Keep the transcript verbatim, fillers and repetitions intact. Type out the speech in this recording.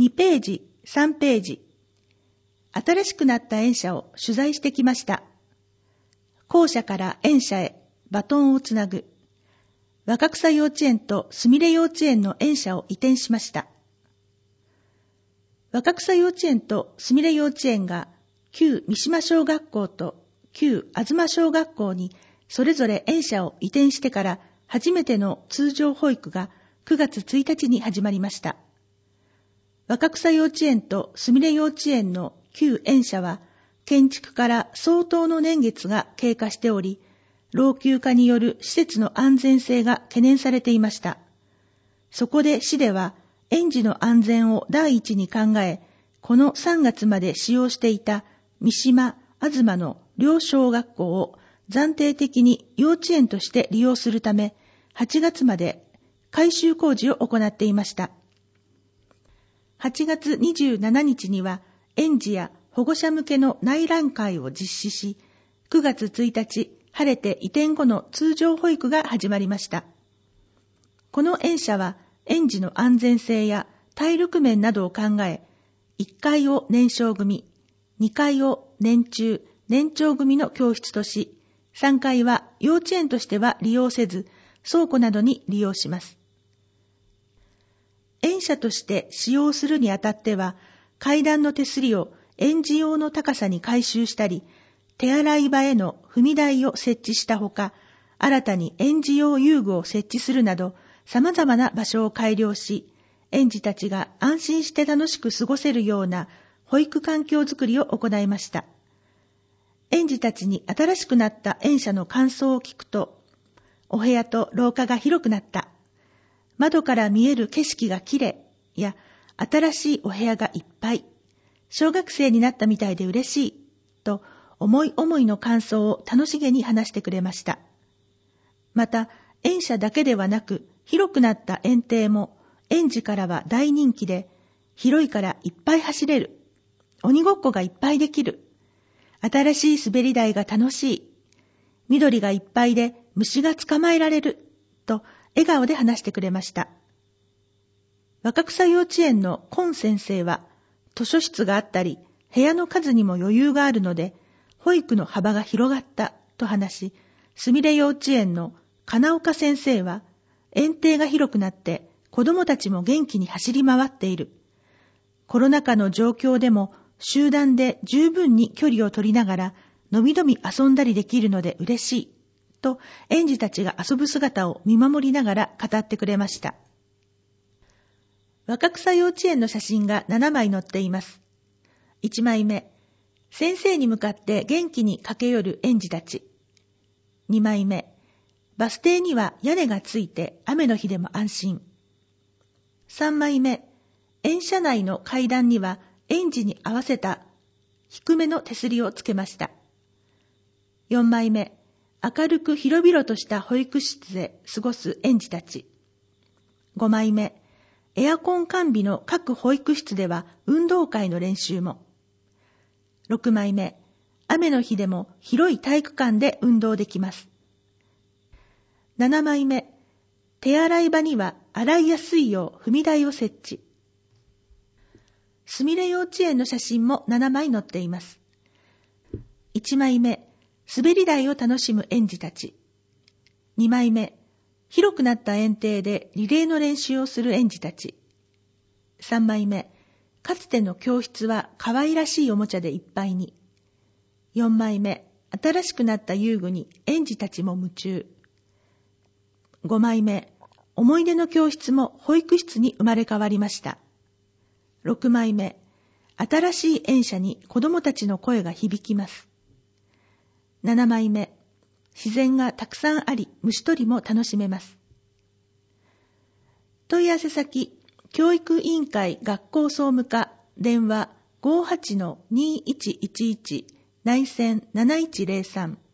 にページ、さんページ、新しくなった園舎を取材してきました。校舎から園舎へバトンをつなぐ。若草幼稚園とすみれ幼稚園の園舎を移転しました。若草幼稚園とすみれ幼稚園が旧三島小学校と旧東小学校にそれぞれ園舎を移転してから初めての通常保育がくがつついたちに始まりました。若草幼稚園とすみれ幼稚園の旧園舎は建築から相当の年月が経過しており、老朽化による施設の安全性が懸念されていました。そこで市では園児の安全を第一に考え、このさんがつまで使用していた三島、東の両小学校を暫定的に幼稚園として利用するため、はちがつまで改修工事を行っていました。はちがつにじゅうしちにちには園児や保護者向けの内覧会を実施し、くがつついたち、晴れて移転後の通常保育が始まりました。この園舎は園児の安全性や体力面などを考え、いっかいを年少組、にかいを年中、年長組の教室とし、さんかいは幼稚園としては利用せず、倉庫などに利用します。園舎として使用するにあたっては、階段の手すりを園児用の高さに改修したり、手洗い場への踏み台を設置したほか、新たに園児用遊具を設置するなど、様々な場所を改良し、園児たちが安心して楽しく過ごせるような保育環境づくりを行いました。園児たちに新しくなった園舎の感想を聞くと、お部屋と廊下が広くなった。窓から見える景色がきれいや、新しいお部屋がいっぱい。小学生になったみたいで嬉しい。と、思い思いの感想を楽しげに話してくれました。また、園舎だけではなく、広くなった園庭も、園児からは大人気で、広いからいっぱい走れる。鬼ごっこがいっぱいできる。新しい滑り台が楽しい。緑がいっぱいで虫が捕まえられる。と、笑顔で話してくれました。若草幼稚園の今先生は、図書室があったり、部屋の数にも余裕があるので、保育の幅が広がったと話し、すみれ幼稚園の金岡先生は、園庭が広くなって子どもたちも元気に走り回っている。コロナ禍の状況でも集団で十分に距離を取りながら、のびのび遊んだりできるので嬉しい。と園児たちが遊ぶ姿を見守りながら語ってくれました。若草幼稚園の写真がななまい載っています。いちまいめ、先生に向かって元気に駆け寄る園児たち。にまいめ、バス停には屋根がついて雨の日でも安心。さんまいめ、園舎内の階段には園児に合わせた低めの手すりをつけました。よんまいめ、明るく広々とした保育室で過ごす園児たち。ごまいめ、エアコン完備の各保育室では運動会の練習も。ろくまいめ、雨の日でも広い体育館で運動できます。ななまいめ、手洗い場には洗いやすいよう踏み台を設置。すみれ幼稚園の写真もななまい載っています。いちまいめ、滑り台を楽しむ園児たち。にまいめ、広くなった園庭でリレーの練習をする園児たち。さんまいめ、かつての教室は可愛らしいおもちゃでいっぱいに。よんまいめ、新しくなった遊具に園児たちも夢中。ごまいめ、思い出の教室も保育室に生まれ変わりました。ろくまいめ、新しい園舎に子どもたちの声が響きます。ななまいめ、自然がたくさんあり、虫取りも楽しめます。問い合わせ先、教育委員会学校総務課、電話 ごーはちのにーいちいちいち 内線なないちぜろさん